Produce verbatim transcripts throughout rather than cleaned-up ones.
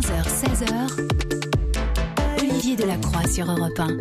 quinze heures seize heures, Olivier Delacroix sur Europe un.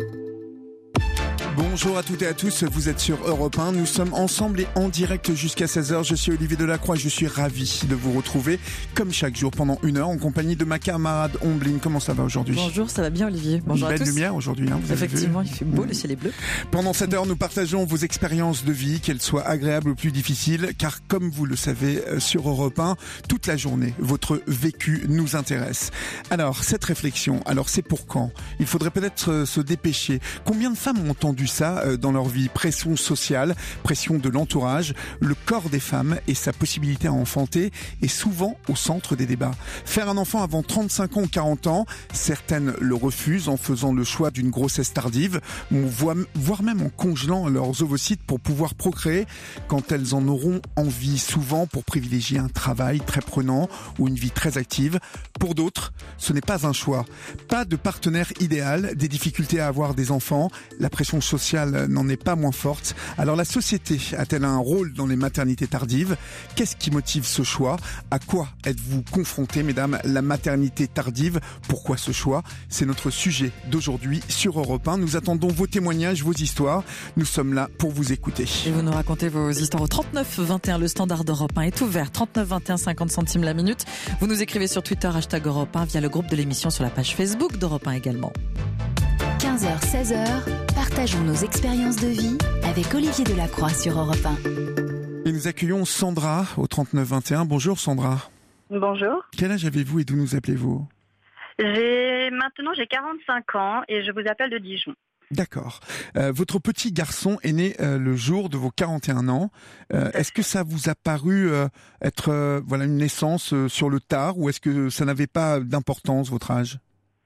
Bonjour à toutes et à tous, vous êtes sur Europe un, nous sommes ensemble et en direct jusqu'à seize heures. Je suis Olivier Delacroix, je suis ravi de vous retrouver comme chaque jour pendant une heure en compagnie de ma camarade Omblin. Comment ça va aujourd'hui ? Bonjour, ça va bien Olivier. Bonjour Une à tous. belle lumière aujourd'hui, hein, vous avez Effectivement, vu. Il fait beau, le ciel est bleu. Pendant cette heure, nous partageons vos expériences de vie, qu'elles soient agréables ou plus difficiles, car comme vous le savez sur Europe un, toute la journée, votre vécu nous intéresse. Alors, cette réflexion, alors c'est pour quand ? Il faudrait peut-être se dépêcher. Combien de femmes ont entendu ça dans leur vie ? Pression sociale, pression de l'entourage, le corps des femmes et sa possibilité à enfanter est souvent au centre des débats. Faire un enfant avant trente-cinq ans ou quarante ans, certaines le refusent en faisant le choix d'une grossesse tardive, voire même en congelant leurs ovocytes pour pouvoir procréer quand elles en auront envie, souvent pour privilégier un travail très prenant ou une vie très active. Pour d'autres, ce n'est pas un choix. Pas de partenaire idéal, des difficultés à avoir des enfants, la pression sociale n'en est pas moins forte. Alors la société a-t-elle un rôle dans les maternités tardives ? Qu'est-ce qui motive ce choix ? À quoi êtes-vous confrontés, mesdames ? La maternité tardive, pourquoi ce choix ? C'est notre sujet d'aujourd'hui sur Europe un. Nous attendons vos témoignages, vos histoires. Nous sommes là pour vous écouter. Et vous nous racontez vos histoires au trente-neuf vingt et un. Le standard d'Europe un est ouvert. trente-neuf vingt et un, cinquante centimes la minute. Vous nous écrivez sur Twitter, hashtag Europe un, via le groupe de l'émission sur la page Facebook d'Europe un également. quinze heures seize heures, partageons nos expériences de vie avec Olivier Delacroix sur Europe un. Et nous accueillons Sandra au trente-neuf vingt et un. Bonjour Sandra. Bonjour. Quel âge avez-vous et d'où nous appelez-vous ? J'ai maintenant j'ai quarante-cinq ans et je vous appelle de Dijon. D'accord. Euh, votre petit garçon est né euh, le jour de vos quarante et un ans. Euh, est-ce que ça vous a paru euh, être euh, voilà une naissance euh, sur le tard ou est-ce que ça n'avait pas d'importance votre âge ?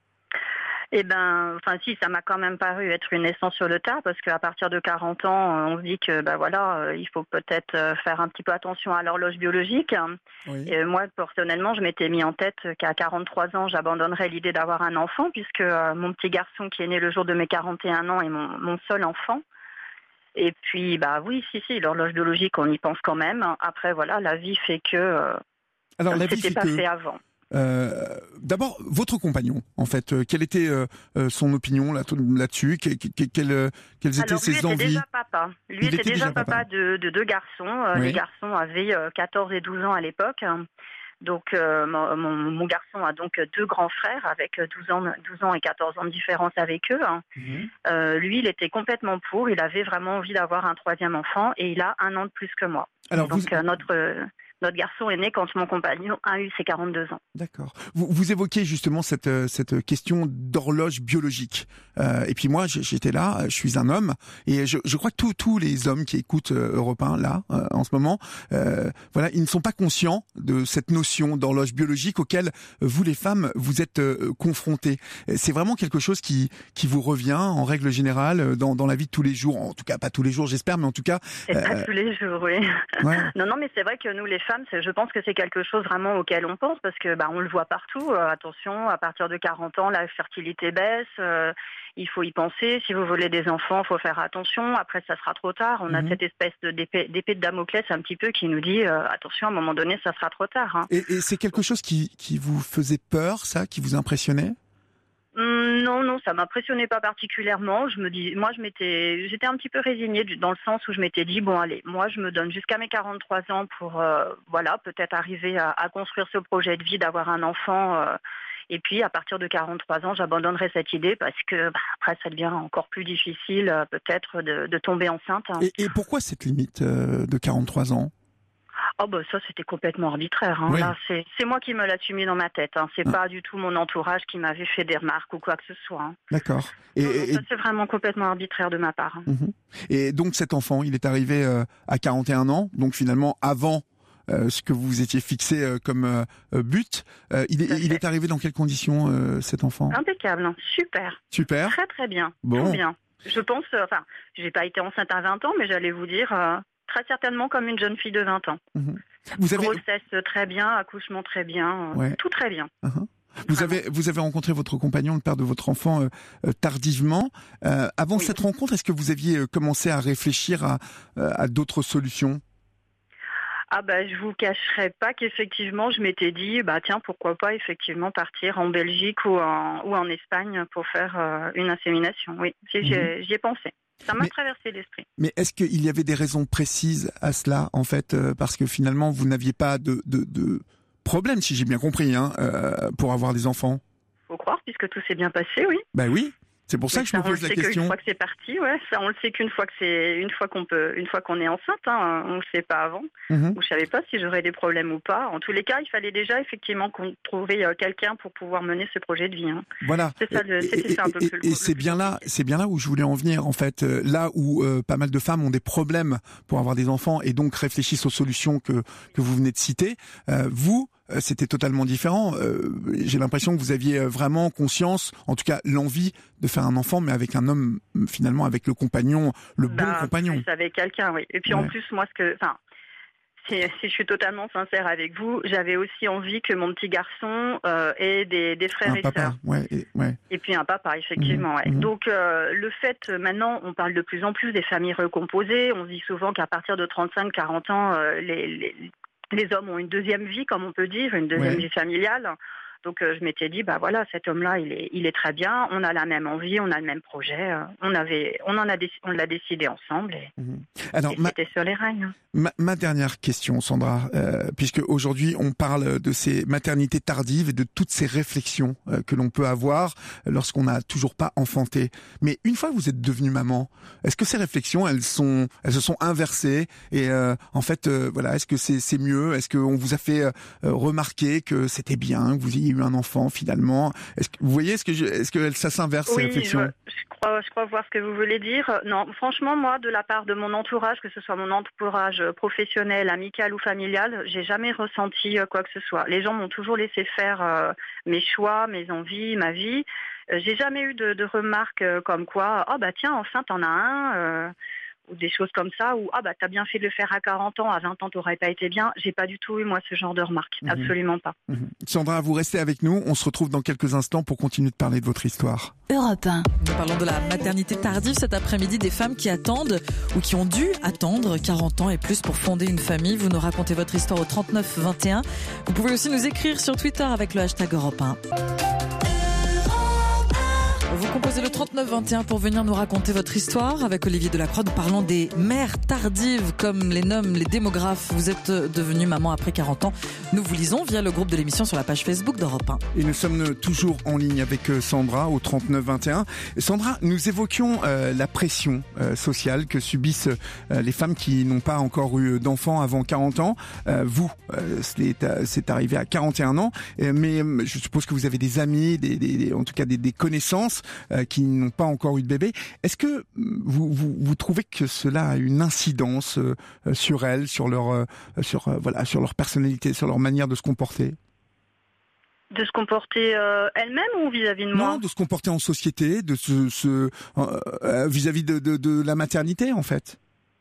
Eh ben, enfin si, ça m'a quand même paru être une naissance sur le tard parce qu'à partir de quarante ans, on se dit que ben voilà, il faut peut-être faire un petit peu attention à l'horloge biologique. Oui. Et moi, personnellement, je m'étais mis en tête qu'à quarante-trois ans, j'abandonnerais l'idée d'avoir un enfant puisque euh, mon petit garçon qui est né le jour de mes quarante et un ans est mon, mon seul enfant. Et puis, bah oui, si, si, l'horloge biologique, on y pense quand même. Après, voilà, la vie fait que euh, Alors, la c'était vie fait pas que... fait avant. Euh, d'abord, votre compagnon, en fait, euh, quelle était euh, son opinion là, là-dessus que, que, que, quelles, quelles étaient Alors, ses lui envies ? était déjà papa. Lui Il était, était déjà, déjà papa, papa de, de deux garçons. Euh, oui. Les garçons avaient euh, quatorze et douze ans à l'époque. Donc, euh, mon, mon garçon a donc deux grands frères avec douze ans, douze ans et quatorze ans de différence avec eux. Mm-hmm. Euh, lui, il était complètement pour. Il avait vraiment envie d'avoir un troisième enfant et il a un an de plus que moi. Alors, donc, vous... euh, notre... Euh, Notre garçon est né quand mon compagnon a eu ses quarante-deux ans. D'accord. Vous, vous évoquez justement cette, cette question d'horloge biologique. Euh, et puis moi, j'étais là, je suis un homme, et je, je crois que tous, tous les hommes qui écoutent Europe un, là, euh, en ce moment, euh, voilà, ils ne sont pas conscients de cette notion d'horloge biologique auquel vous, les femmes, vous êtes euh, confrontées. C'est vraiment quelque chose qui, qui vous revient, en règle générale, dans, dans la vie de tous les jours. En tout cas, pas tous les jours, j'espère, mais en tout cas... C'est euh... pas tous les jours, oui. Ouais. Non, non, mais c'est vrai que nous, les femmes, je pense que c'est quelque chose vraiment auquel on pense parce que bah, on le voit partout. Euh, attention, à partir de quarante ans, la fertilité baisse. Euh, il faut y penser. Si vous voulez des enfants, il faut faire attention. Après, ça sera trop tard. On mm-hmm. a cette espèce de, d'épée, d'épée de Damoclès un petit peu qui nous dit euh, attention, à un moment donné, ça sera trop tard. Hein. Et, et c'est quelque chose qui, qui vous faisait peur, ça, qui vous impressionnait ? Non, non, ça m'impressionnait pas particulièrement. Je me dis, moi, je m'étais, j'étais un petit peu résignée dans le sens où je m'étais dit, bon, allez, moi, je me donne jusqu'à mes quarante-trois ans pour, euh, voilà, peut-être arriver à, à construire ce projet de vie, d'avoir un enfant. Euh, et puis, à partir de quarante-trois ans, j'abandonnerai cette idée parce que, bah, après, ça devient encore plus difficile, euh, peut-être, de, de tomber enceinte. Hein. Et, et pourquoi cette limite euh, de quarante-trois ans ? Oh bah ça c'était complètement arbitraire. Hein. Oui. Là c'est c'est moi qui me l'a mis dans ma tête. Hein. C'est ah. pas du tout mon entourage qui m'avait fait des remarques ou quoi que ce soit. Hein. D'accord. Et, non, et ça c'est vraiment complètement arbitraire de ma part. Hein. Mm-hmm. Et donc cet enfant, il est arrivé euh, à quarante et un ans, donc finalement avant euh, ce que vous vous étiez fixé euh, comme euh, but. Euh, il, est, il est arrivé dans quelles conditions euh, cet enfant ? Impeccable, hein. Super. Super. Très très bien. Bon. Tout bien. Je pense, euh, enfin, j'ai pas été enceinte à vingt ans, mais j'allais vous dire. Euh, Très certainement comme une jeune fille de vingt ans. Mmh. Vous avez... Grossesse très bien, accouchement très bien, ouais. Tout très bien. Uh-huh. Vous avez, vous avez rencontré votre compagnon, le père de votre enfant, euh, euh, tardivement. Euh, avant oui. cette rencontre, est-ce que vous aviez commencé à réfléchir à, à d'autres solutions ? Ah bah je vous cacherai pas qu'effectivement je m'étais dit bah tiens pourquoi pas effectivement partir en Belgique ou en ou en Espagne pour faire euh, une insémination. Oui, j'y, mmh. j'y ai pensé. Ça m'a mais, traversé l'esprit. Mais est-ce qu'il y avait des raisons précises à cela en fait euh, parce que finalement vous n'aviez pas de, de, de problème si j'ai bien compris hein, euh, pour avoir des enfants. Faut croire puisque tout s'est bien passé, oui. Bah oui. C'est pour ça que je me pose la question. Une fois que c'est parti, ouais, ça on le sait qu'une fois que c'est une fois qu'on peut, une fois qu'on est enceinte, hein, on le sait pas avant. Mm-hmm. Je savais pas si j'aurais des problèmes ou pas. En tous les cas, il fallait déjà effectivement qu'on trouvait quelqu'un pour pouvoir mener ce projet de vie. Hein. Voilà. C'est ça, le, c'était et, ça un peu et, plus. Et c'est bien là, c'est bien là où je voulais en venir en fait. Là où euh, pas mal de femmes ont des problèmes pour avoir des enfants et donc réfléchissent aux solutions que que vous venez de citer. Euh, vous c'était totalement différent. Euh, j'ai l'impression que vous aviez vraiment conscience, en tout cas l'envie de faire un enfant, mais avec un homme, finalement, avec le compagnon, le bah, bon compagnon. Plus avec quelqu'un, oui. Et puis ouais. En plus, moi, ce que, enfin, si, si je suis totalement sincère avec vous, j'avais aussi envie que mon petit garçon euh, ait des, des frères un et papa, sœurs. Ouais, et, ouais. Et puis un papa, effectivement. Mmh, ouais. Mmh. Donc euh, le fait, maintenant, on parle de plus en plus des familles recomposées. On dit souvent qu'à partir de trente-cinq à quarante ans, euh, les, les Les hommes ont une deuxième vie, comme on peut dire, une deuxième ouais. vie familiale. Donc euh, je m'étais dit, bah voilà, cet homme-là, il est, il est très bien. On a la même envie, on a le même projet. Euh, on avait, on en a, déc- on l'a décidé ensemble. Et, mmh. Alors, et ma, c'était sur les rails. Ma, ma dernière question, Sandra, euh, puisque aujourd'hui on parle de ces maternités tardives et de toutes ces réflexions euh, que l'on peut avoir lorsqu'on n'a toujours pas enfanté. Mais une fois que vous êtes devenue maman, est-ce que ces réflexions, elles sont, elles se sont inversées et euh, en fait, euh, voilà, est-ce que c'est, c'est mieux? Est-ce qu'on vous a fait euh, remarquer que c'était bien, que vous ayez eu un enfant finalement? Est-ce que vous voyez, est-ce que je, est-ce que ça s'inverse oui, ces réflexions? Je, je crois, je crois voir ce que vous voulez dire. Non, franchement, moi, de la part de mon entourage, que ce soit mon entourage professionnel, amical ou familial, j'ai jamais ressenti quoi que ce soit. Les gens m'ont toujours laissé faire euh, mes choix, mes envies, ma vie. Euh, j'ai jamais eu de, de remarques euh, comme quoi, oh bah tiens, enfin t'en as un. Euh, ou des choses comme ça, ou ah bah t'as bien fait de le faire à quarante ans, à vingt ans t'aurais pas été bien. J'ai pas du tout eu moi ce genre de remarques, mmh. absolument pas. Mmh. Sandra, vous restez avec nous, on se retrouve dans quelques instants pour continuer de parler de votre histoire. Europe un. Nous parlons de la maternité tardive cet après-midi, des femmes qui attendent ou qui ont dû attendre quarante ans et plus pour fonder une famille. Vous nous racontez votre histoire au trente-neuf vingt et un. Vous pouvez aussi nous écrire sur Twitter avec le hashtag Europe un. Vous composez le trente-neuf vingt et un pour venir nous raconter votre histoire. Avec Olivier Delacroix, nous parlons des mères tardives, comme les nomment les démographes. Vous êtes devenue maman après quarante ans. Nous vous lisons via le groupe de l'émission sur la page Facebook d'Europe un. Et nous sommes toujours en ligne avec Sandra au trente-neuf vingt et un. Sandra, nous évoquions euh, la pression euh, sociale que subissent euh, les femmes qui n'ont pas encore eu d'enfants avant quarante ans. Euh, vous, euh, c'est, c'est arrivé à quarante et un ans, euh, mais euh, je suppose que vous avez des amis, des, des, des, en tout cas des, des connaissances Euh, qui n'ont pas encore eu de bébé. Est-ce que vous, vous, vous trouvez que cela a une incidence euh, sur elles, sur leur, euh, sur, euh, voilà, sur leur personnalité, sur leur manière de se comporter? De se comporter euh, elle-même ou vis-à-vis de moi? Non, de se comporter en société, de se, se euh, vis-à-vis de, de, de la maternité, en fait.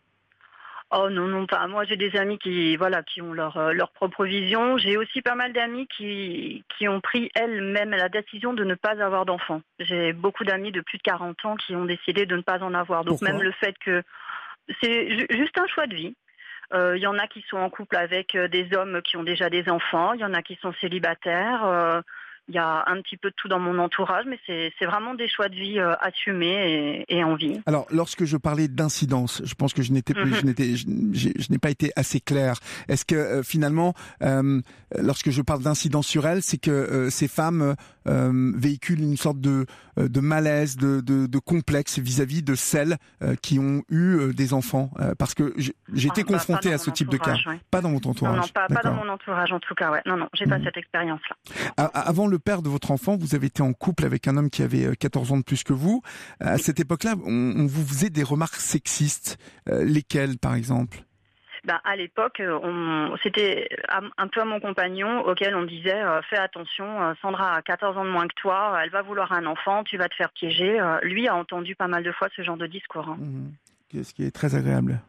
Oh non, non, pas. Moi, j'ai des amis qui, voilà, qui ont leur, euh, leur propre vision. J'ai aussi pas mal d'amis qui, qui ont pris elles-mêmes la décision de ne pas avoir d'enfants. J'ai beaucoup d'amis de plus de quarante ans qui ont décidé de ne pas en avoir. Donc Pourquoi? Même le fait que c'est ju- juste un choix de vie. Il euh, y en a qui sont en couple avec des hommes qui ont déjà des enfants. Il y en a qui sont célibataires. Euh, Il y a un petit peu de tout dans mon entourage, mais c'est, c'est vraiment des choix de vie euh, assumés et, et en vie. Alors, lorsque je parlais d'incidence, je pense que je n'étais, mm-hmm. je n'étais, je, je n'ai pas été assez clair. Est-ce que euh, finalement, euh, lorsque je parle d'incidence sur elles, c'est que euh, ces femmes euh, véhiculent une sorte de, de malaise, de, de, de complexe vis-à-vis de celles euh, qui ont eu euh, des enfants, euh, parce que j'ai été ah, confronté à ce type de cas. Ouais. Pas dans votre entourage. Non, non pas, pas dans mon entourage en tout cas. Ouais. Non, non, j'ai mm-hmm. pas cette expérience-là. À, avant le père de votre enfant, vous avez été en couple avec un homme qui avait quatorze ans de plus que vous. À cette époque-là, on, on vous faisait des remarques sexistes. Euh, lesquelles, par exemple? Ben, à l'époque, on, c'était un peu à mon compagnon auquel on disait euh, fais attention, Sandra a quatorze ans de moins que toi, elle va vouloir un enfant, tu vas te faire piéger. Euh, lui a entendu pas mal de fois ce genre de discours. Hein. Mmh. Ce qui est très agréable.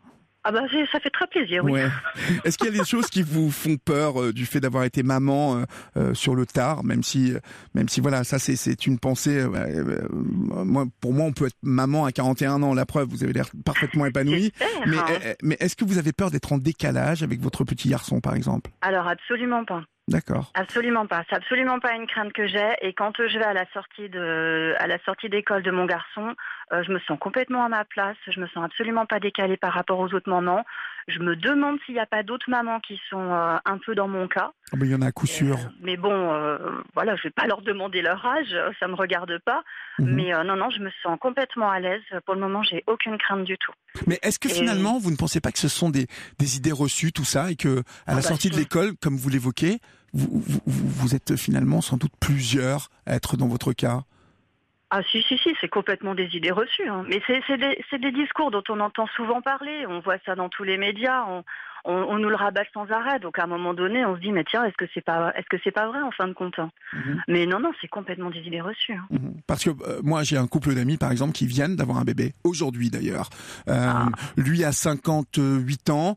Ah bah ça fait très plaisir, oui. Ouais. Est-ce qu'il y a des choses qui vous font peur euh, du fait d'avoir été maman euh, euh, sur le tard, même si, euh, même si voilà, ça c'est c'est une pensée. Euh, euh, moi, pour moi, on peut être maman à quarante et un ans. La preuve, vous avez l'air parfaitement épanouie. Mais, euh, mais est-ce que vous avez peur d'être en décalage avec votre petit garçon, par exemple? Alors absolument pas. D'accord. Absolument pas. C'est absolument pas une crainte que j'ai. Et quand je vais à la sortie de, à la sortie d'école de mon garçon, euh, je me sens complètement à ma place. Je me sens absolument pas décalée par rapport aux autres mamans. Je me demande s'il n'y a pas d'autres mamans qui sont euh, un peu dans mon cas. Oh, mais il y en a à coup sûr. Euh, mais bon, euh, voilà, je vais pas leur demander leur âge, ça me regarde pas. Mmh. Mais euh, non, non, je me sens complètement à l'aise. Pour le moment, j'ai aucune crainte du tout. Mais est-ce que et... finalement, vous ne pensez pas que ce sont des, des idées reçues, tout ça, et que à la ah sortie bah, de l'école, comme vous l'évoquez, vous, vous, vous êtes finalement sans doute plusieurs à être dans votre cas? Ah si, si, si, c'est complètement des idées reçues. Hein. Mais c'est, c'est, des, c'est des discours dont on entend souvent parler. On voit ça dans tous les médias. On, on, on nous le rabat sans arrêt. Donc à un moment donné, on se dit, mais tiens, est-ce que c'est pas, est-ce que c'est pas vrai en fin de compte? Mmh. Mais non, non, c'est complètement des idées reçues. Hein. Mmh. Parce que euh, moi, j'ai un couple d'amis, par exemple, qui viennent d'avoir un bébé, aujourd'hui d'ailleurs. Euh, ah. Lui a cinquante-huit ans,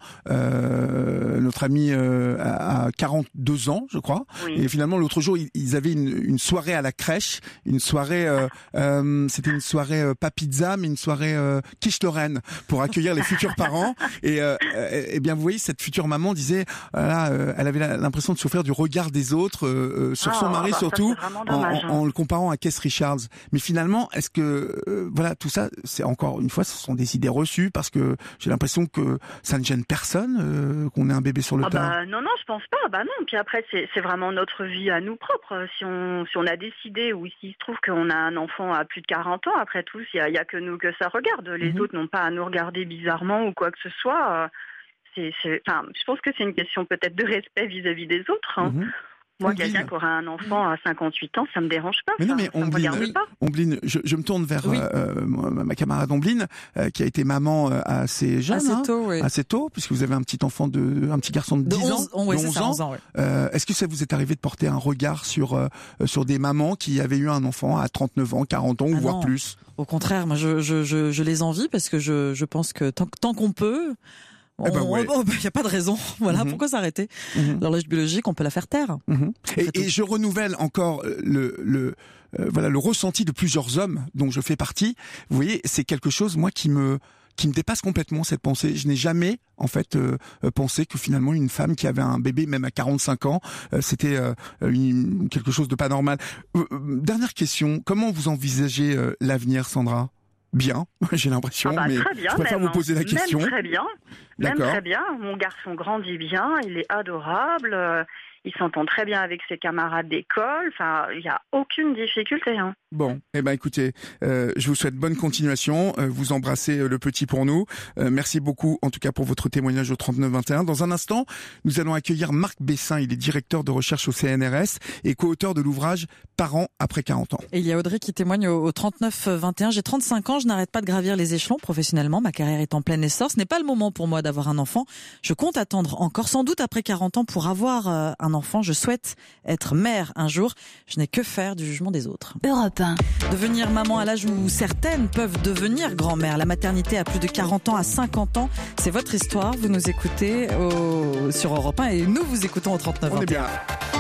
euh, notre ami euh, a quarante-deux ans, je crois. Oui. Et finalement, l'autre jour, ils, ils avaient une, une soirée à la crèche, une soirée, euh, euh, c'était une soirée euh, pas pizza, mais une soirée euh, quiche Lorraine, pour accueillir les futurs parents. Et, euh, et bien, vous voyez, cette future maman disait, voilà, euh, elle avait l'impression de souffrir du regard des autres euh, sur ah, son mari, bah, surtout en, en, en le comparant à Keith Richards. Mais finalement, est-ce que euh, voilà, tout ça, c'est encore une fois, ce sont des idées reçues, parce que j'ai l'impression que ça ne gêne personne euh, qu'on ait un bébé sur le ah tard. Bah, non, non, je pense pas. Bah non. Puis après, c'est, c'est vraiment notre vie à nous propres. Si on, si on a décidé, ou s'il se trouve qu'on a un enfant à plus de quarante ans, après tout, il y a, y a que nous que ça regarde. Les mm-hmm. autres n'ont pas à nous regarder bizarrement ou quoi que ce soit. C'est, c'est, enfin, je pense que c'est une question peut-être de respect vis-à-vis des autres. Hein. Mmh. Moi, Ombline. Quelqu'un qui aura un enfant à cinquante-huit ans, ça me dérange pas. Mais non, mais Ombline, Ombline, je, je me tourne vers oui. euh, ma camarade Ombline, euh, qui a été maman euh, assez jeune, assez hein, tôt, oui. assez tôt, puisque vous avez un petit enfant de, un petit garçon de, de dix onze, ans, ouais, de onze ans. onze ans ouais. euh, est-ce que ça vous est arrivé de porter un regard sur euh, sur des mamans qui avaient eu un enfant à trente-neuf ans, quarante ans, ou ah voire non. plus? Au contraire, moi, je, je, je, je les envie parce que je, je pense que tant, tant qu'on peut. Il n'y eh ben ouais. oh, bah, a pas de raison. Voilà, mm-hmm. pourquoi s'arrêter? mm-hmm. L'horloge biologique, on peut la faire taire. Mm-hmm. Et, et je renouvelle encore le, le, euh, voilà, le ressenti de plusieurs hommes dont je fais partie. Vous voyez, c'est quelque chose, moi, qui me, qui me dépasse complètement, cette pensée. Je n'ai jamais, en fait, euh, pensé que finalement, une femme qui avait un bébé, même à quarante-cinq ans, euh, c'était euh, une, quelque chose de pas normal. Euh, dernière question, comment vous envisagez euh, l'avenir, Sandra? Bien, j'ai l'impression, ah bah, mais très bien, je préfère même, vous poser la question. Même très bien, même très bien. Mon garçon grandit bien, il est adorable, euh, il s'entend très bien avec ses camarades d'école. Enfin, il n'y a aucune difficulté. Hein. Bon, eh ben écoutez, euh, je vous souhaite bonne continuation. Euh, vous embrassez euh, le petit pour nous. Euh, merci beaucoup, en tout cas, pour votre témoignage au trente-neuf vingt et un. Dans un instant, nous allons accueillir Marc Bessin. Il est directeur de recherche au C N R S et co-auteur de l'ouvrage Parents après quarante ans. Et il y a Audrey qui témoigne au, au trente-neuf vingt et un. J'ai trente-cinq ans, je n'arrête pas de gravir les échelons professionnellement. Ma carrière est en plein essor. Ce n'est pas le moment pour moi d'avoir un enfant. Je compte attendre encore sans doute après quarante ans pour avoir euh, un enfant. Je souhaite être mère un jour. Je n'ai que faire du jugement des autres. Europe un. Devenir maman à l'âge où certaines peuvent devenir grand-mère. La maternité à plus de quarante ans, à cinquante ans. C'est votre histoire. Vous nous écoutez au... sur Europe un et nous vous écoutons au trente-neuf vingt et un. On est bien.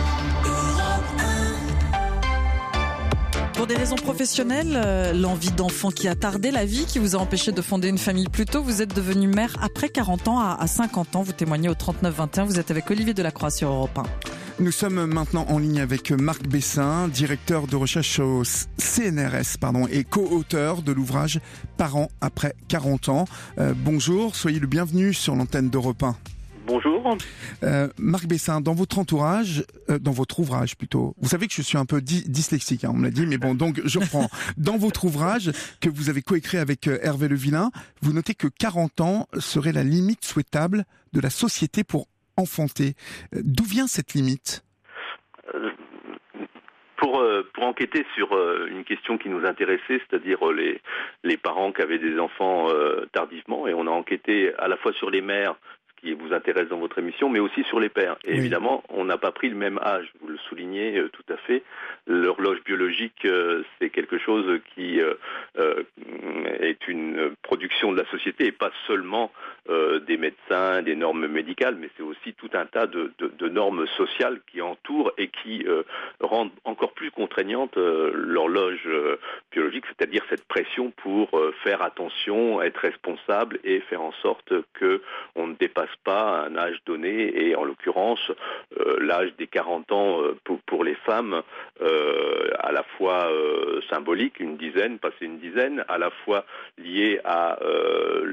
Pour des raisons professionnelles, euh, l'envie d'enfant qui a tardé, la vie qui vous a empêché de fonder une famille plus tôt, vous êtes devenue mère après quarante ans, à, à cinquante ans. Vous témoignez au trente-neuf vingt et un. Vous êtes avec Olivier Delacroix sur Europe un. Nous sommes maintenant en ligne avec Marc Bessin, directeur de recherche au C N R S pardon, et co-auteur de l'ouvrage Parents après quarante ans. Euh, bonjour, soyez le bienvenu sur l'antenne d'Europe un. Bonjour. Euh, Marc Bessin, dans votre entourage, euh, dans votre ouvrage plutôt, vous savez que je suis un peu di- dyslexique, hein, on me l'a dit, mais bon, donc je reprends. Dans votre ouvrage que vous avez coécrit avec euh, Hervé Levillain, vous notez que quarante ans serait la limite souhaitable de la société pour enfanter. Euh, d'où vient cette limite ? euh, pour, euh, pour enquêter sur euh, une question qui nous intéressait, c'est-à-dire euh, les, les parents qui avaient des enfants euh, tardivement, et on a enquêté à la fois sur les mères, qui vous intéresse dans votre émission, mais aussi sur les pères. Et oui. Évidemment, on n'a pas pris le même âge, vous le soulignez euh, tout à fait. L'horloge biologique, euh, c'est quelque chose qui euh, euh, est une production de la société et pas seulement euh, des médecins, des normes médicales, mais c'est aussi tout un tas de, de, de normes sociales qui entourent et qui euh, rendent encore plus contraignante euh, l'horloge euh, biologique, c'est-à-dire cette pression pour euh, faire attention, être responsable et faire en sorte qu'on ne dépasse pas un âge donné, et en l'occurrence euh, l'âge des quarante ans euh, pour, pour les femmes, euh, à la fois euh, symbolique, une dizaine, passer une dizaine, à la fois lié à euh,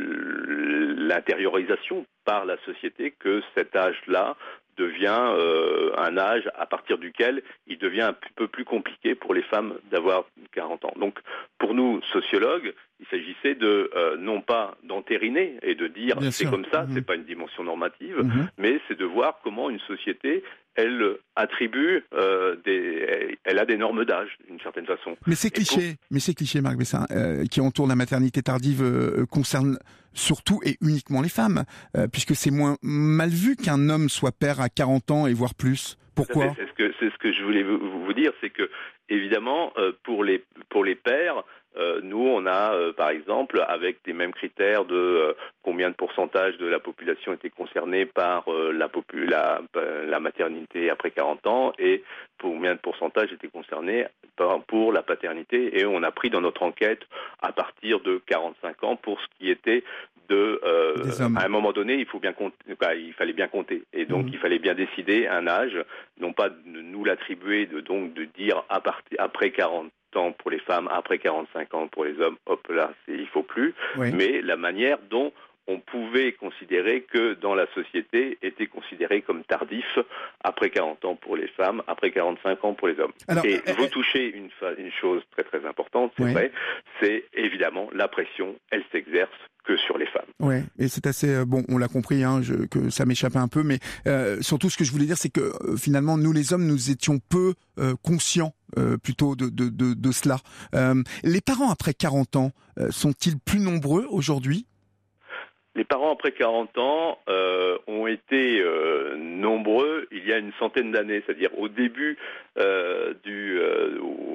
l'intériorisation par la société que cet âge-là devient euh, un âge à partir duquel il devient un peu plus compliqué pour les femmes d'avoir quarante ans. Donc, pour nous, sociologues, il s'agissait de, euh, non pas d'entériner et de dire Bien c'est sûr. Comme ça, mmh. c'est pas une dimension normative, mmh. mais c'est de voir comment une société, elle attribue, euh, des, elle a des normes d'âge, d'une certaine façon. Mais ces clichés, pour... mais ces clichés, Marc Bessin, euh, qui entourent la maternité tardive, euh, concernent surtout et uniquement les femmes, euh, puisque c'est moins mal vu qu'un homme soit père à quarante ans et voire plus. Pourquoi ? C'est ce que, c'est ce que je voulais vous, vous dire, c'est que, évidemment, euh, pour les, pour les pères, Euh, nous, on a, euh, par exemple, avec les mêmes critères de euh, combien de pourcentage de la population était concernée par euh, la, popu- la, la maternité après quarante ans et combien de pourcentage était concerné par, pour la paternité. Et on a pris dans notre enquête à partir de quarante-cinq ans pour ce qui était de... Euh, à un moment donné, il, faut bien compter, bah, il fallait bien compter. Et donc, mmh. il fallait bien décider un âge, non pas de nous l'attribuer, de, donc de dire à partir, après quarante ans pour les femmes, après quarante-cinq ans pour les hommes, hop là, c'est, il faut plus, oui. mais la manière dont on pouvait considérer que dans la société était considéré comme tardif après quarante ans pour les femmes, après quarante-cinq ans pour les hommes. Alors, et euh, vous touchez une, une chose très très importante, c'est oui. vrai, c'est évidemment la pression, elle s'exerce que sur les femmes. Oui, et c'est assez euh, bon. On l'a compris, hein, je, que ça m'échappait un peu, mais euh, surtout ce que je voulais dire, c'est que euh, finalement, nous les hommes, nous étions peu euh, conscients euh, plutôt de, de, de, de cela. Euh, les parents après quarante ans euh, sont-ils plus nombreux aujourd'hui ? Les parents après quarante ans euh, ont été euh, nombreux il y a une centaine d'années, c'est-à-dire au début euh, du, euh,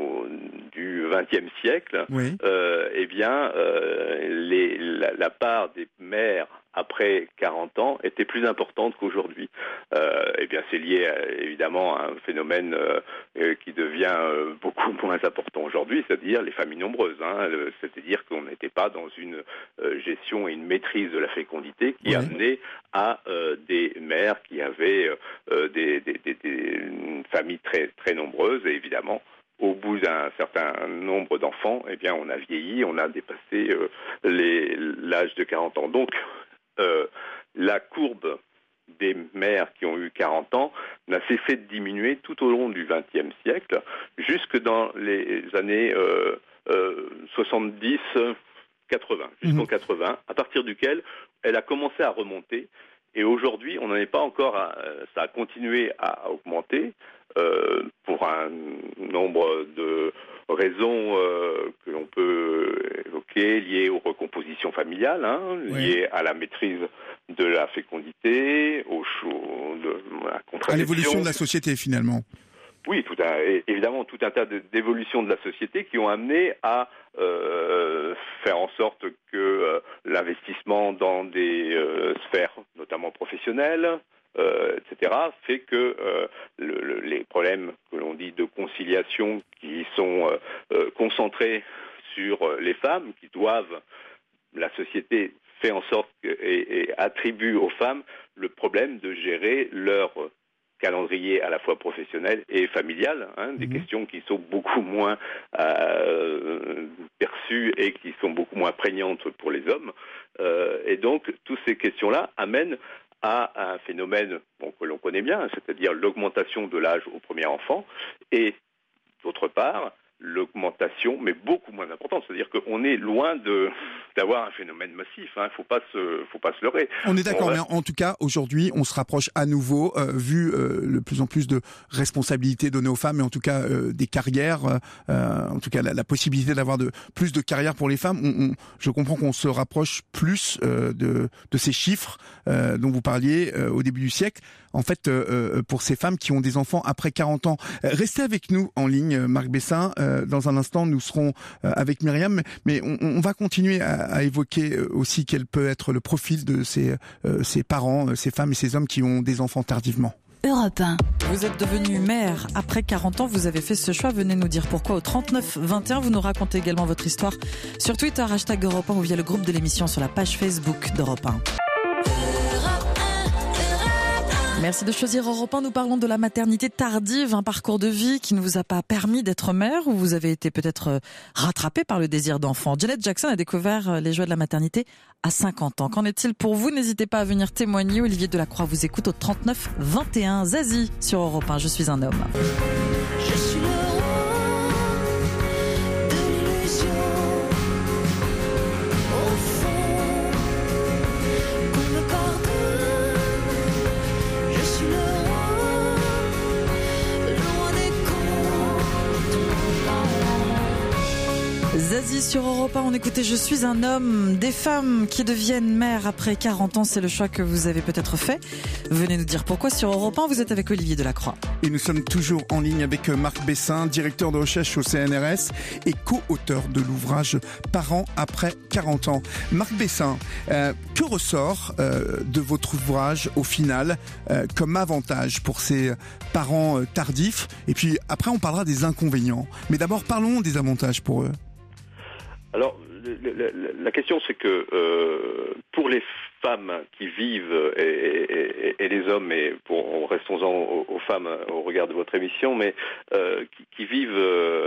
du vingtième siècle. Oui. Euh, eh bien, euh, les, la, la part des mères après quarante ans était plus importante qu'aujourd'hui. Euh, eh bien, c'est lié à, évidemment à un phénomène euh, qui devient euh, beaucoup moins important aujourd'hui, c'est-à-dire les familles nombreuses. Hein, c'est-à-dire qu'on n'était pas dans une euh, gestion et une maîtrise de la fécondité qui oui. amenait à euh, des mères qui avaient euh, des, des, des, des familles très très nombreuses, et évidemment, au bout d'un certain nombre d'enfants, eh bien, on a vieilli, on a dépassé euh, les, l'âge de quarante ans. Donc, Euh, la courbe des mères qui ont eu quarante ans n'a cessé de diminuer tout au long du vingtième siècle, jusque dans les années euh, euh, soixante-dix quatre-vingts, jusqu'en mmh. quatre-vingts, à partir duquel elle a commencé à remonter. Et aujourd'hui, on n'en est pas encore à, ça a continué à augmenter euh, pour un nombre de raisons euh, que l'on peut évoquer, liées aux recompositions familiales, hein, oui. liées à la maîtrise de la fécondité, au chaud, de la contraception. À l'évolution de la société, finalement. Oui, tout un, évidemment, tout un tas de, d'évolutions de la société qui ont amené à euh, faire en sorte que euh, l'investissement dans des euh, sphères, notamment professionnelles, euh, et cetera, fait que euh, le, le, les problèmes que l'on dit de conciliation qui sont euh, euh, concentrés sur les femmes, qui doivent, la société fait en sorte que, et, et attribue aux femmes le problème de gérer leur calendrier à la fois professionnel et familial, hein, des mmh. questions qui sont beaucoup moins euh, perçues et qui sont beaucoup moins prégnantes pour les hommes. Euh, et donc, toutes ces questions-là amènent à un phénomène bon, que l'on connaît bien, c'est-à-dire l'augmentation de l'âge au premier enfant, et d'autre part, l'augmentation, mais beaucoup moins importante. C'est-à-dire qu'on est loin de, d'avoir un phénomène massif. Il hein. ne faut pas se, faut pas se leurrer. On est d'accord, on mais en tout cas, aujourd'hui, on se rapproche à nouveau, euh, vu euh, le plus en plus de responsabilités données aux femmes, et en tout cas euh, des carrières, euh, en tout cas la, la possibilité d'avoir de plus de carrières pour les femmes. On, on, je comprends qu'on se rapproche plus euh, de, de ces chiffres euh, dont vous parliez euh, au début du siècle. En fait, euh, pour ces femmes qui ont des enfants après quarante ans. Euh, restez avec nous en ligne, Marc Bessin. Euh, dans un instant, nous serons euh, avec Myriam, mais on, on va continuer à, à évoquer aussi quel peut être le profil de ces, euh, ces parents, ces femmes et ces hommes qui ont des enfants tardivement. Europe un. Vous êtes devenu mère après quarante ans, vous avez fait ce choix, venez nous dire pourquoi au trente-neuf vingt et un. Vous nous racontez également votre histoire sur Twitter, hashtag Europe un ou via le groupe de l'émission sur la page Facebook d'Europe un. Merci de choisir Europe un. Nous parlons de la maternité tardive, un parcours de vie qui ne vous a pas permis d'être mère ou vous avez été peut-être rattrapé par le désir d'enfant. Janet Jackson a découvert les joies de la maternité à cinquante ans. Qu'en est-il pour vous? N'hésitez pas à venir témoigner. Olivier Delacroix vous écoute au trente-neuf vingt et un. Zazie sur Europe un. Je suis un homme. Je suis le roi de l'illusion. Au fond, qu'on me pardonne. Je suis le roi, loin des comptes. Zazie sur Europe un, on écoutait Je suis un homme. Des femmes qui deviennent mères après quarante ans, c'est le choix que vous avez peut-être fait. Venez nous dire pourquoi sur Europe un. Vous êtes avec Olivier Delacroix. Et nous sommes toujours en ligne avec Marc Bessin, directeur de recherche au C N R S et co-auteur de l'ouvrage Parents après quarante ans. Marc Bessin, euh, que ressort euh, de votre ouvrage au final euh, comme avantage pour ces parents euh, tardifs? Et puis après on parlera des inconvénients. Mais d'abord parlons des avantages pour eux. Alors, la, la, la question, c'est que euh, pour les femmes qui vivent, et, et, et les hommes, et pour, restons-en aux, aux femmes au regard de votre émission, mais euh, qui, qui vivent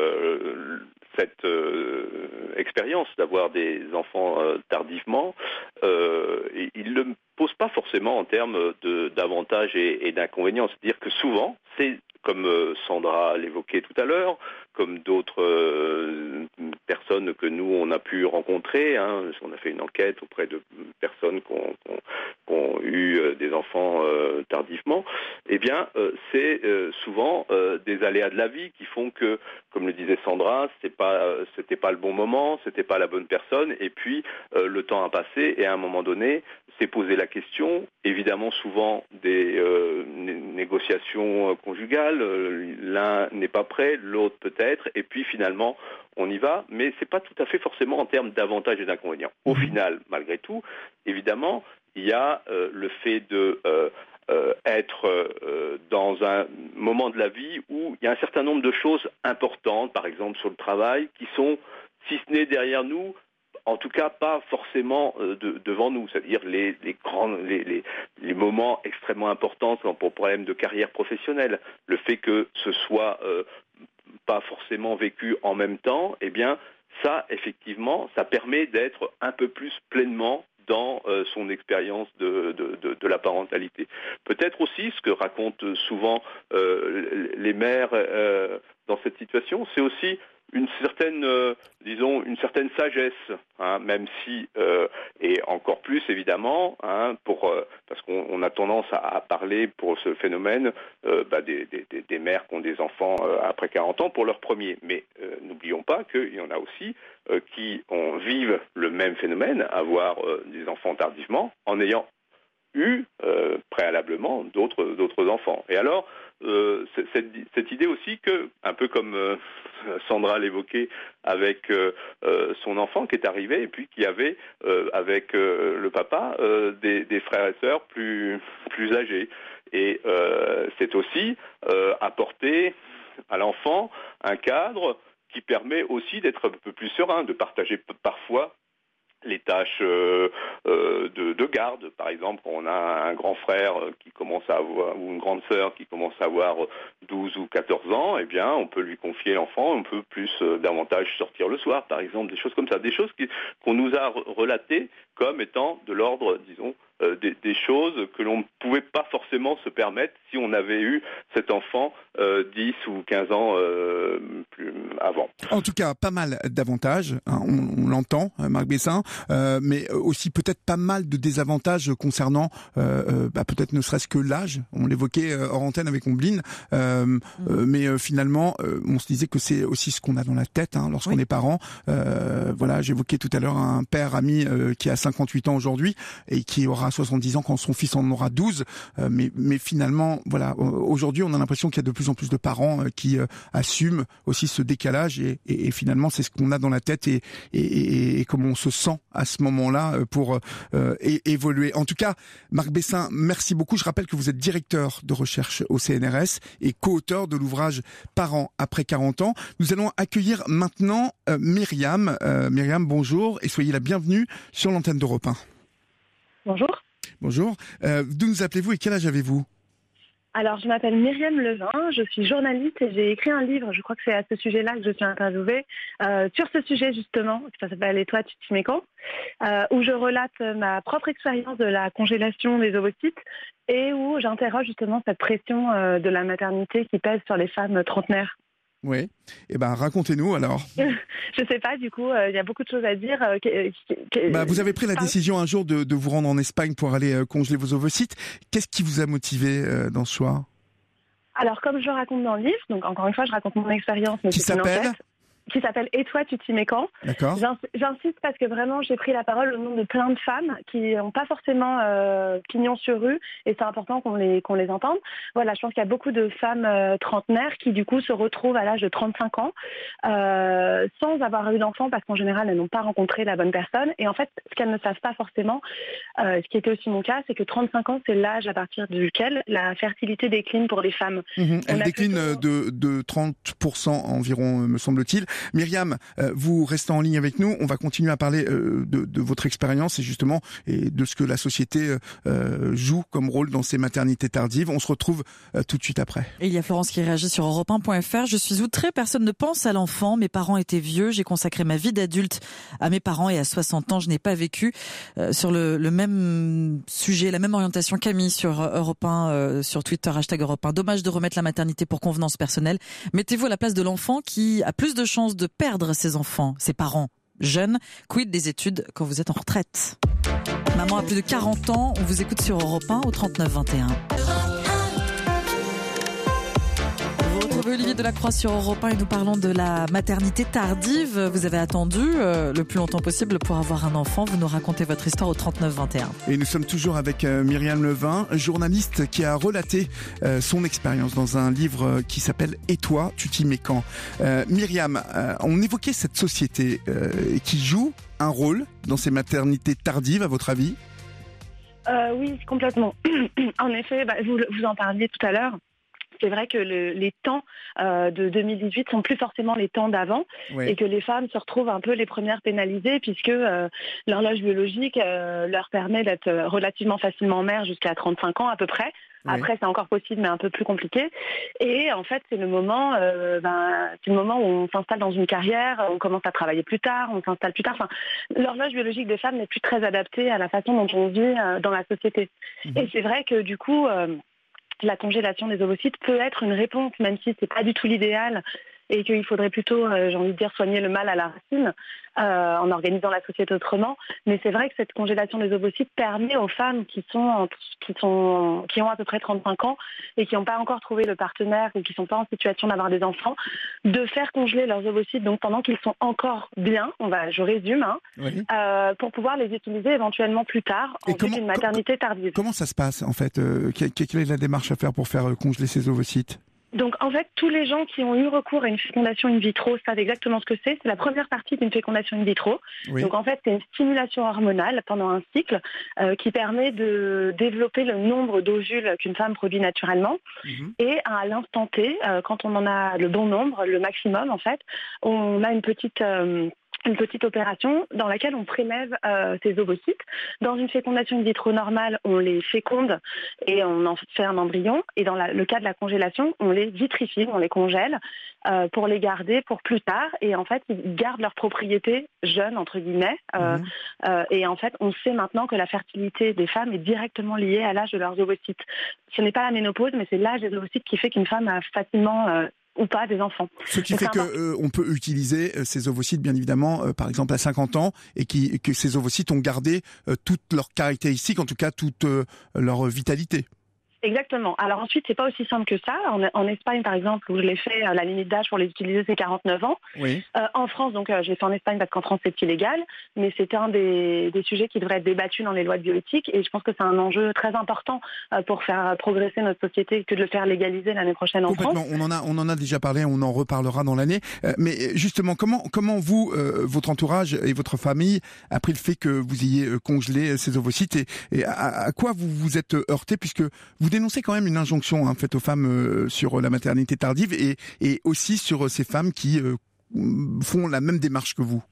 euh, cette euh, expérience d'avoir des enfants euh, tardivement, euh, ils ne le posent pas forcément en termes de, d'avantages et, et d'inconvénients. C'est-à-dire que souvent, c'est comme euh, Sandra l'évoquait tout à l'heure, comme d'autres euh, personnes que nous, on a pu rencontrer. Hein, on a fait une enquête auprès de personnes qui ont, qui ont, qui ont eu euh, des enfants euh, tardivement. Eh bien, euh, c'est euh, souvent euh, des aléas de la vie qui font que, comme le disait Sandra, c'était pas, euh, c'était pas le bon moment, c'était pas la bonne personne, et puis euh, le temps a passé, et à un moment donné, s'est posé la question, évidemment souvent des euh, né- négociations conjugales, euh, l'un n'est pas prêt, l'autre peut-être, et puis finalement on y va, mais c'est pas tout à fait forcément en termes d'avantages et d'inconvénients. Au final, malgré tout, évidemment, il y a euh, le fait de euh, euh, être euh, dans un moment de la vie où il y a un certain nombre de choses importantes, par exemple sur le travail, qui sont, si ce n'est derrière nous, en tout cas pas forcément euh, de, devant nous, c'est-à-dire les, les, grands, les, les, les moments extrêmement importants pour problème de carrière professionnelle. Le fait que ce soit euh, pas forcément vécu en même temps, eh bien ça, effectivement, ça permet d'être un peu plus pleinement dans euh, son expérience de, de, de, de la parentalité. Peut-être aussi, ce que racontent souvent euh, les mères euh, dans cette situation, c'est aussi une certaine, euh, disons, une certaine sagesse, hein, même si, euh, et encore plus évidemment, hein, pour, euh, parce qu'on on a tendance à, à parler pour ce phénomène euh, bah, des, des, des mères qui ont des enfants euh, après quarante ans pour leur premier. Mais euh, n'oublions pas qu'il y en a aussi euh, qui ont, vivent le même phénomène, avoir euh, des enfants tardivement, en ayant eu euh, préalablement d'autres, d'autres enfants. Et alors, Euh, cette, cette idée aussi que, un peu comme euh, Sandra l'évoquait avec euh, euh, son enfant qui est arrivé et puis qui avait euh, avec euh, le papa euh, des, des frères et sœurs plus, plus âgés. Et euh, c'est aussi euh, apporter à l'enfant un cadre qui permet aussi d'être un peu plus serein, de partager p- parfois les tâches euh, euh, de, de garde, par exemple, quand on a un grand frère qui commence à avoir, ou une grande sœur qui commence à avoir douze ou quatorze ans, eh bien, on peut lui confier l'enfant, on peut plus euh, davantage sortir le soir, par exemple, des choses comme ça, des choses qui, qu'on nous a relatées, comme étant de l'ordre, disons, euh, des, des choses que l'on ne pouvait pas forcément se permettre si on avait eu cet enfant euh, dix ou quinze ans euh, plus avant. En tout cas, pas mal d'avantages, hein, on, on l'entend, Marc Bessin, euh, mais aussi peut-être pas mal de désavantages concernant euh, euh, bah, peut-être ne serait-ce que l'âge. On l'évoquait euh, hors antenne avec Ombline, euh, mmh. euh, mais euh, finalement, euh, on se disait que c'est aussi ce qu'on a dans la tête hein, lorsqu'on oui. est parent. Euh, voilà, j'évoquais tout à l'heure un père ami euh, qui a cinquante-huit ans aujourd'hui et qui aura soixante-dix ans quand son fils en aura douze. Euh, mais, mais finalement, voilà, aujourd'hui, on a l'impression qu'il y a de plus en plus de parents euh, qui euh, assument aussi ce décalage et, et, et finalement, c'est ce qu'on a dans la tête et, et, et, et comment on se sent à ce moment-là pour euh, é- évoluer. En tout cas, Marc Bessin, merci beaucoup. Je rappelle que vous êtes directeur de recherche au C N R S et co-auteur de l'ouvrage Parents après quarante ans. Nous allons accueillir maintenant euh, Myriam. Euh, Myriam, bonjour et soyez la bienvenue sur l'antenne d'Europe un. Bonjour. Bonjour. Euh, d'où nous appelez-vous et quel âge avez-vous ? Alors, je m'appelle Myriam Levin, je suis journaliste et j'ai écrit un livre, je crois que c'est à ce sujet-là que je suis interviewée, euh, sur ce sujet justement, ça s'appelle « Et toi, tu t'y mets quand ?» euh, où je relate ma propre expérience de la congélation des ovocytes et où j'interroge justement cette pression euh, de la maternité qui pèse sur les femmes trentenaires. Oui. Eh ben, racontez-nous alors. Je sais pas, du coup, il euh, y a beaucoup de choses à dire. Euh, que, que, bah, vous avez pris la décision un jour de, de vous rendre en Espagne pour aller euh, congeler vos ovocytes. Qu'est-ce qui vous a motivé euh, dans ce choix ? Alors, comme je le raconte dans le livre, donc encore une fois, je raconte mon expérience. Mais qui c'est s'appelle une enquête, qui s'appelle « Et toi, tu t'y mets quand ?» D'accord. J'insiste parce que vraiment, j'ai pris la parole au nom de plein de femmes qui n'ont pas forcément euh, pignon sur rue et c'est important qu'on les, qu'on les entende. Voilà, je pense qu'il y a beaucoup de femmes euh, trentenaires qui, du coup, se retrouvent à l'âge de trente-cinq ans euh, sans avoir eu d'enfant parce qu'en général, elles n'ont pas rencontré la bonne personne. Et en fait, ce qu'elles ne savent pas forcément, euh, ce qui était aussi mon cas, c'est que trente-cinq ans, c'est l'âge à partir duquel la fertilité décline pour les femmes. Mmh, elle décline plutôt... de, de trente pour cent environ, me semble-t-il. Myriam, euh, vous restez en ligne avec nous. On va continuer à parler euh, de, de votre expérience et justement et de ce que la société euh, joue comme rôle dans ces maternités tardives. On se retrouve euh, tout de suite après. Et il y a Florence qui réagit sur Europe un point F R. Je suis outrée, personne ne pense à l'enfant. Mes parents étaient vieux. J'ai consacré ma vie d'adulte à mes parents et à soixante ans, je n'ai pas vécu. Euh, sur le, le même sujet, la même orientation, Camille sur Europe un, euh, sur Twitter, hashtag Europe un. Dommage de remettre la maternité pour convenance personnelle. Mettez-vous à la place de l'enfant qui a plus de chances de perdre ses enfants, ses parents jeunes. Quid des études quand vous êtes en retraite? Maman a plus de quarante ans, on vous écoute sur Europe un au trente-neuf vingt et un. Vous retrouvez Olivier Delacroix sur Europe un et nous parlons de la maternité tardive. Vous avez attendu euh, le plus longtemps possible pour avoir un enfant. Vous nous racontez votre histoire au trente-neuf vingt et un. Et nous sommes toujours avec euh, Myriam Levin, journaliste qui a relaté euh, son expérience dans un livre qui s'appelle « Et toi, tu t'y mets quand ?» euh, Myriam, euh, on évoquait cette société euh, qui joue un rôle dans ces maternités tardives, à votre avis ? euh, Oui, complètement. En effet, bah, vous, vous en parliez tout à l'heure. C'est vrai que le, les temps euh, de deux mille dix-huit sont plus forcément les temps d'avant, oui. Et que les femmes se retrouvent un peu les premières pénalisées puisque euh, l'horloge biologique euh, leur permet d'être relativement facilement mère jusqu'à trente-cinq ans à peu près. Oui. Après, c'est encore possible, mais un peu plus compliqué. Et en fait, c'est le moment, euh, ben, c'est le moment où on s'installe dans une carrière, on commence à travailler plus tard, on s'installe plus tard. Enfin, l'horloge biologique des femmes n'est plus très adaptée à la façon dont on vit euh, dans la société. Mmh. Et c'est vrai que du coup... Euh, la congélation des ovocytes peut être une réponse, même si c'est pas du tout l'idéal et qu'il faudrait plutôt, euh, j'ai envie de dire, soigner le mal à la racine euh, en organisant la société autrement. Mais c'est vrai que cette congélation des ovocytes permet aux femmes qui sont qui sont qui ont à peu près trente-cinq ans et qui n'ont pas encore trouvé le partenaire ou qui sont pas en situation d'avoir des enfants, de faire congeler leurs ovocytes donc pendant qu'ils sont encore bien, on va, je résume, hein, oui. euh, pour pouvoir les utiliser éventuellement plus tard en vue d'une maternité tardive. Comment ça se passe en fait euh, quelle, quelle est la démarche à faire pour faire congeler ces ovocytes ? Donc en fait, tous les gens qui ont eu recours à une fécondation in vitro savent exactement ce que c'est. C'est la première partie d'une fécondation in vitro. Oui. Donc en fait, c'est une stimulation hormonale pendant un cycle euh, qui permet de développer le nombre d'ovules qu'une femme produit naturellement. Mm-hmm. Et à l'instant T, euh, quand on en a le bon nombre, le maximum en fait, on a une petite... Euh, une petite opération dans laquelle on prélève euh, ces ovocytes. Dans une fécondation in vitro normale, on les féconde et on en fait un embryon. Et dans la, le cas de la congélation, on les vitrifie, on les congèle euh, pour les garder pour plus tard. Et en fait, ils gardent leurs propriétés jeunes, entre guillemets. Euh, mmh. euh, et en fait, on sait maintenant que la fertilité des femmes est directement liée à l'âge de leurs ovocytes. Ce n'est pas la ménopause, mais c'est l'âge des ovocytes qui fait qu'une femme a facilement... Euh, ou pas des enfants. Ce qui Donc fait qu'on euh, peut utiliser euh, ces ovocytes, bien évidemment, euh, par exemple à cinquante ans, et qui, que ces ovocytes ont gardé euh, toutes leurs caractéristiques, en tout cas toute euh, leur vitalité. Exactement. Alors ensuite, c'est pas aussi simple que ça. En, en Espagne, par exemple, où je l'ai fait, la limite d'âge pour les utiliser, c'est quarante-neuf ans. Oui. Euh, en France, donc, euh, je l'ai fait en Espagne parce qu'en France, c'est illégal. Mais c'est un des, des sujets qui devrait être débattu dans les lois de bioéthique. Et je pense que c'est un enjeu très important euh, pour faire progresser notre société que de le faire légaliser l'année prochaine en France. On en a, on en a déjà parlé, on en reparlera dans l'année. Euh, mais justement, comment, comment vous, euh, votre entourage et votre famille, a pris le fait que vous ayez congelé ces ovocytes et, et à, à quoi vous vous êtes heurté, puisque vous dénoncez quand même une injonction hein, faite aux femmes euh, sur la maternité tardive et, et aussi sur euh, ces femmes qui euh, font la même démarche que vous.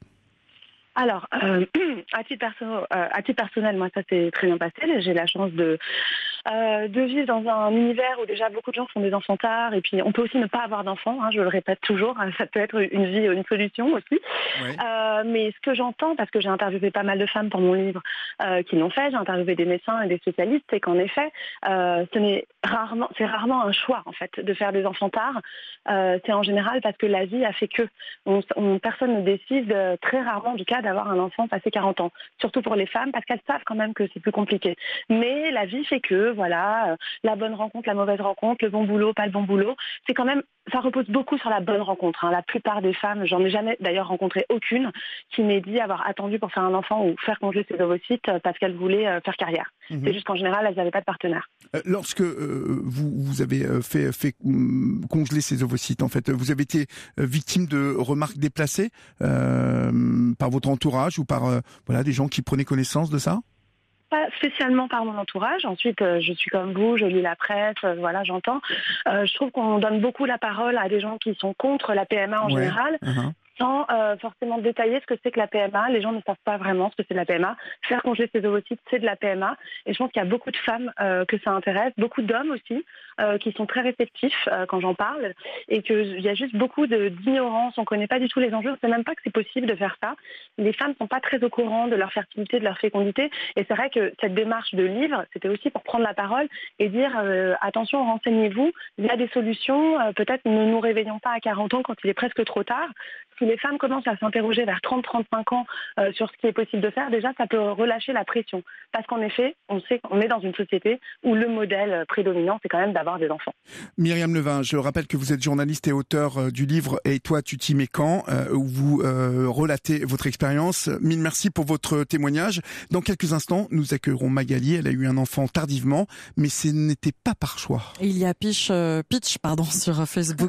Alors, euh, à, titre perso, euh, à titre personnel, moi, ça s'est très bien passé. J'ai la chance de, euh, de vivre dans un univers où déjà beaucoup de gens font des enfants tard. Et puis, on peut aussi ne pas avoir d'enfants. Hein, je le répète toujours. Hein, ça peut être une vie, une solution aussi. Oui. Euh, mais ce que j'entends, parce que j'ai interviewé pas mal de femmes pour mon livre euh, qui l'ont fait, j'ai interviewé des médecins et des spécialistes, c'est qu'en effet, euh, ce n'est rarement, c'est rarement un choix en fait de faire des enfants tard. Euh, c'est en général parce que la vie a fait que on, on, personne ne décide euh, très rarement du cas d'avoir un enfant passé quarante ans, surtout pour les femmes parce qu'elles savent quand même que c'est plus compliqué. Mais la vie fait que voilà, euh, la bonne rencontre, la mauvaise rencontre, le bon boulot, pas le bon boulot, c'est quand même, ça repose beaucoup sur la bonne rencontre. Hein. La plupart des femmes, j'en ai jamais d'ailleurs rencontré aucune qui m'ait dit avoir attendu pour faire un enfant ou faire congeler ses ovocytes parce qu'elles voulaient euh, faire carrière. Mmh. C'est juste qu'en général, elles n'avaient pas de partenaire. Euh, lorsque euh, vous, vous avez fait, fait um, congeler ces ovocytes, en fait, vous avez été victime de remarques déplacées euh, par votre entourage ou par euh, voilà, des gens qui prenaient connaissance de ça ? Pas spécialement par mon entourage. Ensuite, euh, je suis comme vous, je lis la presse, euh, voilà, j'entends. Euh, je trouve qu'on donne beaucoup la parole à des gens qui sont contre la P M A en ouais. général. Uh-huh. Sans euh, forcément détailler ce que c'est que la P M A. Les gens ne savent pas vraiment ce que c'est la P M A. Faire congeler ses ovocytes, c'est de la P M A. Et je pense qu'il y a beaucoup de femmes euh, que ça intéresse, beaucoup d'hommes aussi, euh, qui sont très réceptifs euh, quand j'en parle. Et qu'il y a juste beaucoup de, d'ignorance. On ne connaît pas du tout les enjeux. On ne sait même pas que c'est possible de faire ça. Les femmes ne sont pas très au courant de leur fertilité, de leur fécondité. Et c'est vrai que cette démarche de livre, c'était aussi pour prendre la parole et dire euh, attention, renseignez-vous. Il y a des solutions. Euh, peut-être ne nous réveillons pas à quarante ans quand il est presque trop tard. Si les femmes commencent à s'interroger vers trente à trente-cinq ans euh, sur ce qui est possible de faire, déjà, ça peut relâcher la pression. Parce qu'en effet, on sait qu'on est dans une société où le modèle prédominant, c'est quand même d'avoir des enfants. Myriam Levin, je rappelle que vous êtes journaliste et auteur euh, du livre « Et toi, tu t'y mets quand ?», euh, où vous euh, relatez votre expérience. Mille merci pour votre témoignage. Dans quelques instants, nous accueillerons Magali. Elle a eu un enfant tardivement, mais ce n'était pas par choix. Il y a Pitch, euh, Pitch pardon, sur Facebook,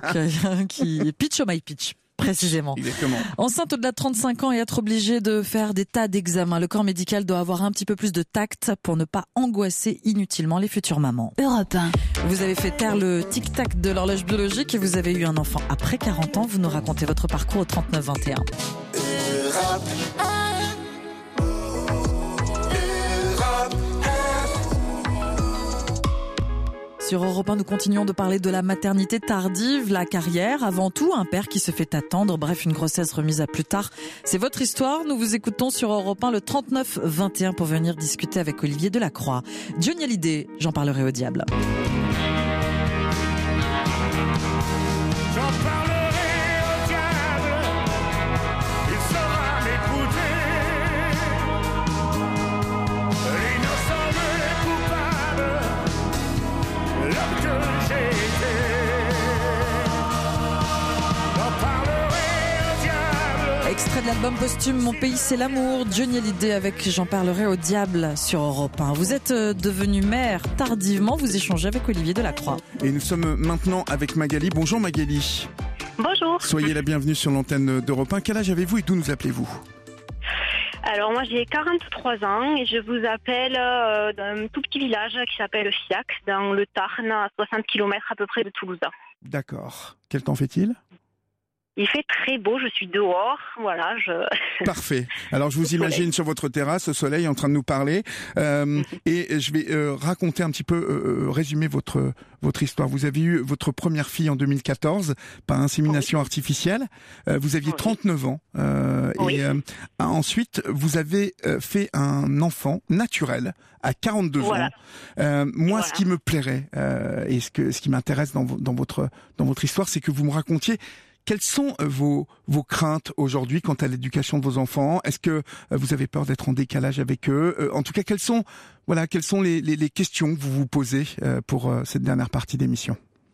qui Pitch ou My Pitch précisément. Exactement. Enceinte au-delà de trente-cinq ans et être obligé de faire des tas d'examens. Le corps médical doit avoir un petit peu plus de tact pour ne pas angoisser inutilement les futures mamans. Europe un. Vous avez fait taire le tic-tac de l'horloge biologique et vous avez eu un enfant après quarante ans. Vous nous racontez votre parcours au trente-neuf vingt et un. Europe un. Sur Europe un, nous continuons de parler de la maternité tardive, la carrière, avant tout, un père qui se fait attendre, bref, une grossesse remise à plus tard. C'est votre histoire, nous vous écoutons sur Europe un le trente-neuf vingt et un pour venir discuter avec Olivier Delacroix. Johnny Hallyday, j'en parlerai au diable. J'en parlerai au diable, il saura m'écouter. L'innocent est coupable, l'homme que j'ai été. J'en parlerai au diable. Extrait de l'album posthume Mon pays c'est l'amour, Johnny Hallyday avec J'en parlerai au diable sur Europe un. Vous êtes devenue mère tardivement, vous échangez avec Olivier Delacroix. Et nous sommes maintenant avec Magali. Bonjour Magali. Bonjour. Soyez la bienvenue sur l'antenne d'Europe un. Quel âge avez-vous et d'où nous appelez-vous ? Alors moi j'ai quarante-trois ans et je vous appelle euh, d'un tout petit village qui s'appelle Fiac, dans le Tarn, à soixante kilomètres à peu près de Toulouse. D'accord. Quel temps fait-il ? Il fait très beau, je suis dehors, voilà. Je... Parfait. Alors je vous imagine sur votre terrasse, au soleil, en train de nous parler, euh, et je vais euh, raconter un petit peu, euh, résumer votre votre histoire. Vous avez eu votre première fille en deux mille quatorze par insémination oui. artificielle. Euh, vous aviez oui. trente-neuf ans, euh, oui. et euh, ensuite vous avez euh, fait un enfant naturel à quarante-deux voilà. ans. Euh, moi, voilà. ce qui me plairait euh, et ce que ce qui m'intéresse dans, dans votre dans votre histoire, c'est que vous me racontiez. Quelles sont vos vos craintes aujourd'hui quant à l'éducation de vos enfants? Est-ce que vous avez peur d'être en décalage avec eux? En tout cas, quelles sont voilà quelles sont les les, les questions que vous vous posez pour cette dernière partie d'émission?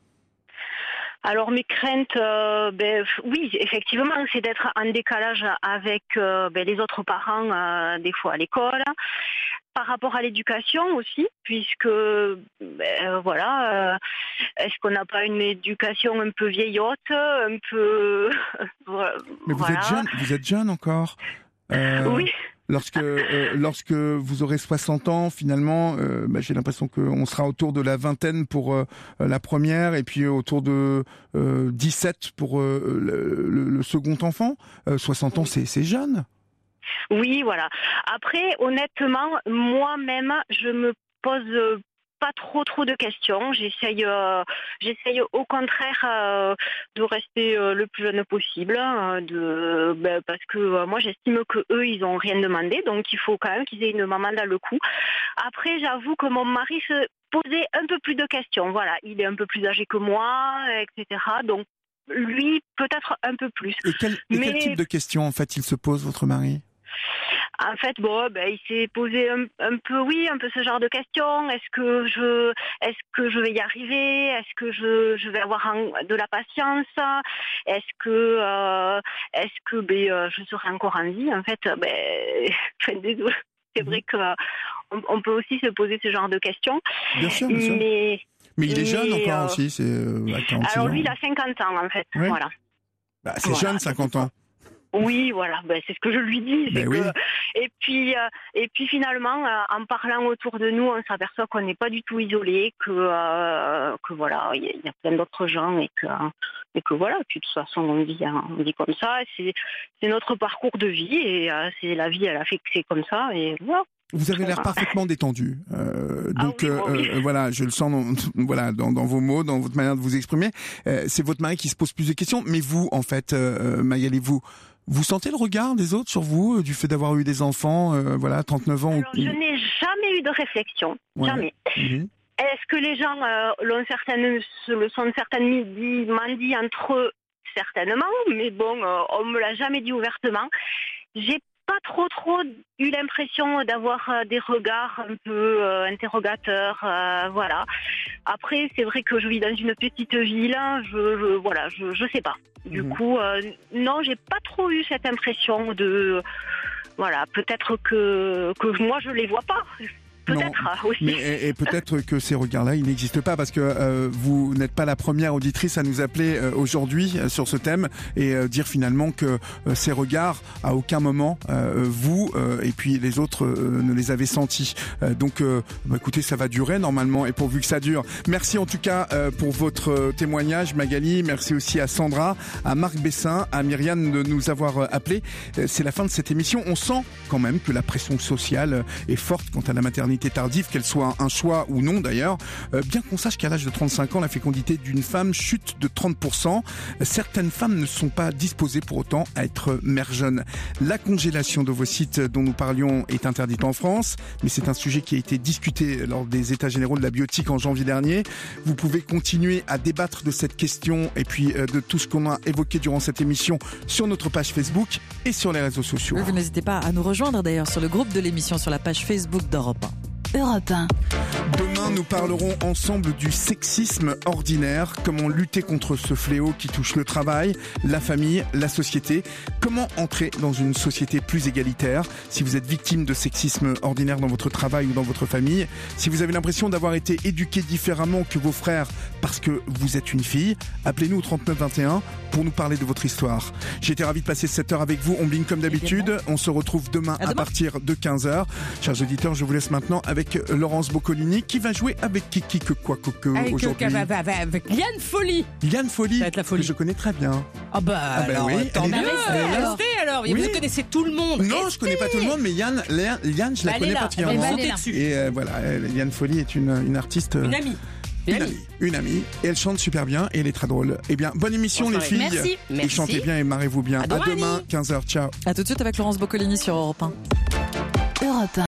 Alors mes craintes, euh, ben oui, effectivement, c'est d'être en décalage avec euh, ben, les autres parents euh, des fois à l'école. Par rapport à l'éducation aussi, puisque ben, voilà, euh, est-ce qu'on n'a pas une éducation un peu vieillotte, un peu voilà. Mais vous êtes jeune, vous êtes jeune encore. Euh, oui. Lorsque euh, lorsque vous aurez soixante ans, finalement, euh, bah, j'ai l'impression qu'on sera autour de la vingtaine pour euh, la première, et puis autour de euh, dix-sept pour euh, le, le, le second enfant. Euh, soixante ans, c'est c'est jeune. Oui, voilà. Après, honnêtement, moi-même, je me pose pas trop trop de questions. J'essaye, euh, j'essaye au contraire euh, de rester euh, le plus jeune possible, euh, de, ben, parce que euh, moi j'estime que eux ils ont rien demandé, donc il faut quand même qu'ils aient une maman dans le coup. Après, j'avoue que mon mari se posait un peu plus de questions. Voilà, il est un peu plus âgé que moi, et cetera. Donc lui, peut-être un peu plus. Et quel, et Mais... quel type de questions en fait il se pose, votre mari? En fait, bon, ben, il s'est posé un, un peu, oui, un peu ce genre de questions. Est-ce que je, est-ce que je vais y arriver? Est-ce que je, je vais avoir un, de la patience? Est-ce que, euh, est-ce que, ben, euh, je serai encore en vie? En fait, ben, enfin, désolé. C'est vrai que on, on peut aussi se poser ce genre de questions. Bien sûr, bien sûr. Mais, mais il est mais, jeune encore euh, aussi. C'est euh, alors lui, il a cinquante ans en fait. Oui. Voilà. Bah, c'est voilà. jeune, cinquante ans. Oui, voilà, ben, c'est ce que je lui dis. Ben que... oui. Et puis, euh, et puis finalement, euh, en parlant autour de nous, on s'aperçoit qu'on n'est pas du tout isolé, que, euh, que voilà, il y, y a plein d'autres gens et que, et que voilà. Puis de toute façon, on vit, on vit comme ça. C'est, c'est notre parcours de vie et euh, c'est la vie, elle a fait que c'est comme ça et voilà. Vous avez l'air parfaitement détendu, euh, donc ah oui, bon, oui. euh, voilà, je le sens, dans, voilà, dans, dans vos mots, dans votre manière de vous exprimer. Euh, c'est votre mari qui se pose plus de questions, mais vous, en fait, euh, Magali, vous, vous sentez le regard des autres sur vous, du fait d'avoir eu des enfants, euh, voilà, trente-neuf ans. Alors, je n'ai jamais eu de réflexion, ouais. jamais. Mmh. Est-ce que les gens euh, l'ont certaines, le sont certainement dit, m'ont dit entre eux, certainement, mais bon, euh, on me l'a jamais dit ouvertement. J'ai pas trop trop eu l'impression d'avoir euh, des regards un peu euh, interrogateurs, euh, voilà. Après, c'est vrai que je vis dans une petite ville, je, je voilà, je, je sais pas. Du mmh. coup, euh, non, j'ai pas trop eu cette impression de, voilà, peut-être que que moi je les vois pas. Peut-être non, aussi. Mais, et, et peut-être que ces regards-là, ils n'existent pas parce que euh, vous n'êtes pas la première auditrice à nous appeler euh, aujourd'hui euh, sur ce thème et euh, dire finalement que euh, ces regards, à aucun moment, euh, vous euh, et puis les autres euh, ne les avez sentis. Euh, donc, euh, bah, écoutez, ça va durer normalement et pourvu que ça dure. Merci en tout cas euh, pour votre témoignage, Magali. Merci aussi à Sandra, à Marc Bessin, à Myriam de nous avoir appelés. Euh, c'est la fin de cette émission. On sent quand même que la pression sociale est forte quant à la maternité tardive, qu'elle soit un choix ou non d'ailleurs, euh, bien qu'on sache qu'à l'âge de trente-cinq ans, la fécondité d'une femme chute de trente pour cent. Certaines femmes ne sont pas disposées pour autant à être mères jeunes. La congélation d'ovocytes dont nous parlions est interdite en France, mais c'est un sujet qui a été discuté lors des états généraux de la bioéthique en janvier dernier. Vous pouvez continuer à débattre de cette question et puis euh, de tout ce qu'on a évoqué durant cette émission sur notre page Facebook et sur les réseaux sociaux. Oui, vous n'hésitez pas à nous rejoindre d'ailleurs sur le groupe de l'émission sur la page Facebook d'Europe un. Europe un. Demain, nous parlerons ensemble du sexisme ordinaire, comment lutter contre ce fléau qui touche le travail, la famille, la société, comment entrer dans une société plus égalitaire. Si vous êtes victime de sexisme ordinaire dans votre travail ou dans votre famille, si vous avez l'impression d'avoir été éduqué différemment que vos frères parce que vous êtes une fille, appelez-nous au trente-neuf vingt et un pour nous parler de votre histoire. J'ai été ravi de passer cette heure avec vous, on bling comme d'habitude. On se retrouve demain à, à demain. partir de quinze heures. Chers auditeurs, je vous laisse maintenant avec avec Laurence Boccolini qui va jouer avec Kiki que quoi que que Avec, aujourd'hui. euh, avec, avec Liane Folly. Liane Folly, Ça va être la folie. que je connais très bien. Ah bah, Ah bah alors, oui, tant elle est mieux. là, elle est là. Restez alors. Oui. Vous connaissez tout le monde. Non, je connais pas tout le monde, mais Liane, Liane, Liane, je la Bah, elle connais est là. particulièrement. Elle va elle est là. dessus. Et euh, voilà, elle- Liane Folly est une, une artiste. euh, Une amie. Une amie. Une amie. Et elle chante super bien et elle est très drôle. Eh bien, bonne émission Bonne les soirée. filles. Merci. Et Merci. chantez bien et marrez-vous bien. À À demain, demain, Annie. quinze heures. Ciao. À tout de suite avec Laurence Boccolini sur Europe un. Europe un.